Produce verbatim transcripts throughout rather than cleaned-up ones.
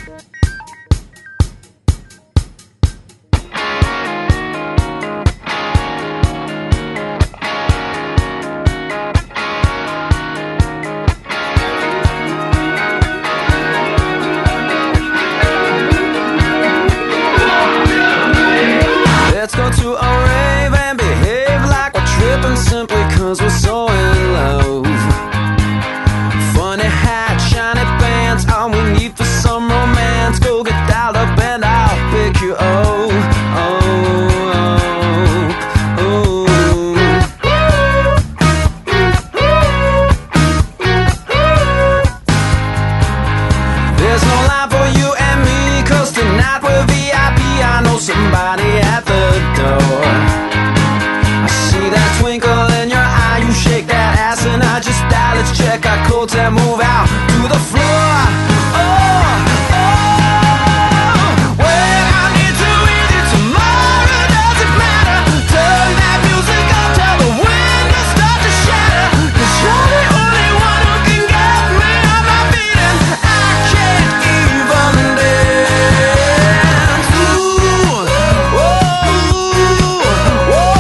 Let's go to a rave and behave like we're tripping simply cause we're so in love. Funny hat, shiny pants, all we need for some romance. Go get dialed up and I'll pick you up. Oh, oh, oh. There's no line for you and me, cause tonight we're V I P. I know somebody at the door. I see that twinkle in your eye. You shake that ass and I just die. Let's check our codes and move out to the floor. Oh, oh. Well, I need to with you tomorrow. Doesn't matter. Turn that music up till the windows start to shatter. Cause you're the only one who can get me on my feet, and I can't even dance. Ooh, oh, oh.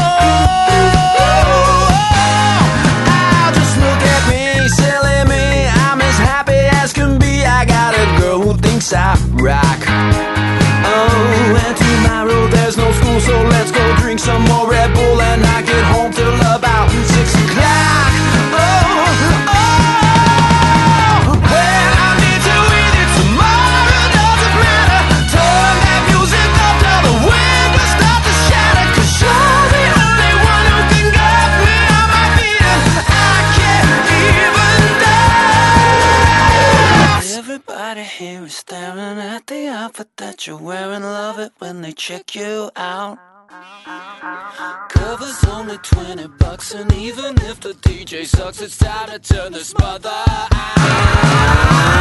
I'll just look at me, silly me. I'm as happy as can be. I got a girl who thinks I rock. Oh, and tomorrow there's no school, so let's go drink some more Red Bull and not get home till about six o'clock. Oh, oh. Well, I need to with you tomorrow. Doesn't matter. Turn that music up till the windows start to shatter. Cause you're the only one who can get me on my feet, and I can't even dance. Everybody here is staring at the outfit that you're wearing. Love it when they check you out. Cover's only twenty bucks, and even if the D J sucks, it's time to turn this mother out.